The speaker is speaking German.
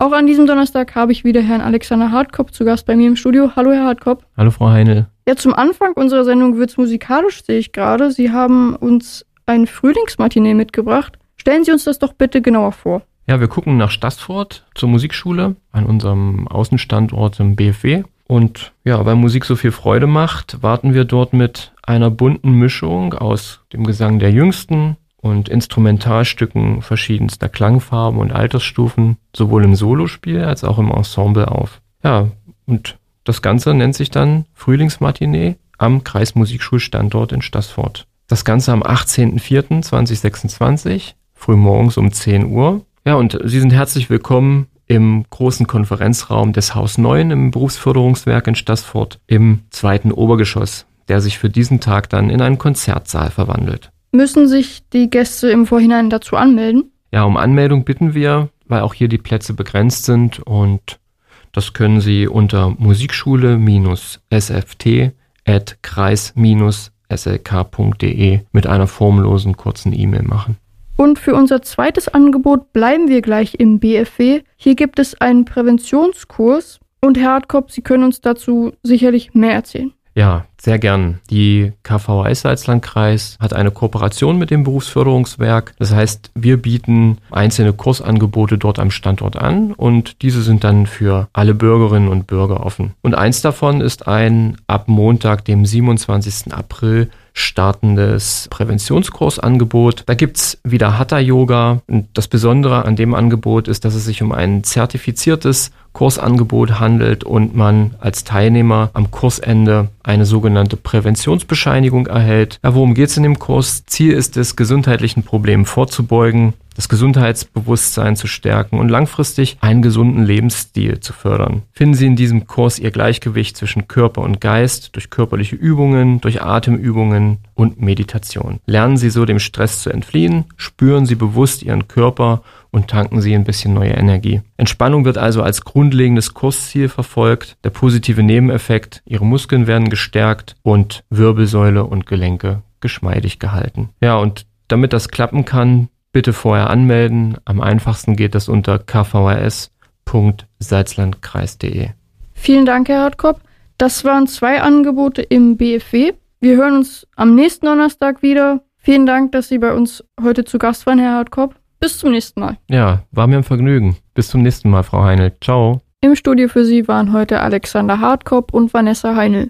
Auch an diesem Donnerstag habe ich wieder Herrn Alexander Hartkop zu Gast bei mir im Studio. Hallo, Herr Hartkop. Hallo, Frau Heinl. Ja, zum Anfang unserer Sendung wird's musikalisch, sehe ich gerade. Sie haben uns ein Frühlingsmatinee mitgebracht. Stellen Sie uns das doch bitte genauer vor. Ja, wir gucken nach Staßfurt zur Musikschule an unserem Außenstandort im BFW. Und ja, weil Musik so viel Freude macht, warten wir dort mit einer bunten Mischung aus dem Gesang der Jüngsten und Instrumentalstücken verschiedenster Klangfarben und Altersstufen, sowohl im Solospiel als auch im Ensemble auf. Ja, und das Ganze nennt sich dann Frühlingsmatinee am Kreismusikschulstandort in Staßfurt. Das Ganze am 18.04.2026, frühmorgens um 10 Uhr. Ja, und Sie sind herzlich willkommen im großen Konferenzraum des Haus 9 im Berufsförderungswerk in Staßfurt im 2. Obergeschoss, der sich für diesen Tag dann in einen Konzertsaal verwandelt. Müssen sich die Gäste im Vorhinein dazu anmelden? Ja, um Anmeldung bitten wir, weil auch hier die Plätze begrenzt sind, und das können Sie unter musikschule-sft@kreis-slk.de mit einer formlosen kurzen E-Mail machen. Und für unser zweites Angebot bleiben wir gleich im BFW. Hier gibt es einen Präventionskurs und Herr Hartkop, Sie können uns dazu sicherlich mehr erzählen. Ja, sehr gern. Die KVHS Salzlandkreis hat eine Kooperation mit dem Berufsförderungswerk. Das heißt, wir bieten einzelne Kursangebote dort am Standort an und diese sind dann für alle Bürgerinnen und Bürger offen. Und eins davon ist ein ab Montag, dem 27. April, startendes Präventionskursangebot. Da gibt's wieder Hatha-Yoga. Und das Besondere an dem Angebot ist, dass es sich um ein zertifiziertes Kursangebot handelt und man als Teilnehmer am Kursende eine sogenannte Präventionsbescheinigung erhält. Ja, worum geht's in dem Kurs? Ziel ist es, gesundheitlichen Problemen vorzubeugen, das Gesundheitsbewusstsein zu stärken und langfristig einen gesunden Lebensstil zu fördern. Finden Sie in diesem Kurs Ihr Gleichgewicht zwischen Körper und Geist durch körperliche Übungen, durch Atemübungen und Meditation. Lernen Sie so dem Stress zu entfliehen, spüren Sie bewusst Ihren Körper und tanken Sie ein bisschen neue Energie. Entspannung wird also als grundlegendes Kursziel verfolgt. Der positive Nebeneffekt: Ihre Muskeln werden gestärkt und Wirbelsäule und Gelenke geschmeidig gehalten. Ja, und damit das klappen kann, bitte vorher anmelden. Am einfachsten geht das unter kvhs.salzlandkreis.de. Vielen Dank, Herr Hartkop. Das waren 2 Angebote im BFW. Wir hören uns am nächsten Donnerstag wieder. Vielen Dank, dass Sie bei uns heute zu Gast waren, Herr Hartkop. Bis zum nächsten Mal. Ja, war mir ein Vergnügen. Bis zum nächsten Mal, Frau Heinl. Ciao. Im Studio für Sie waren heute Alexander Hartkop und Vanessa Heinl.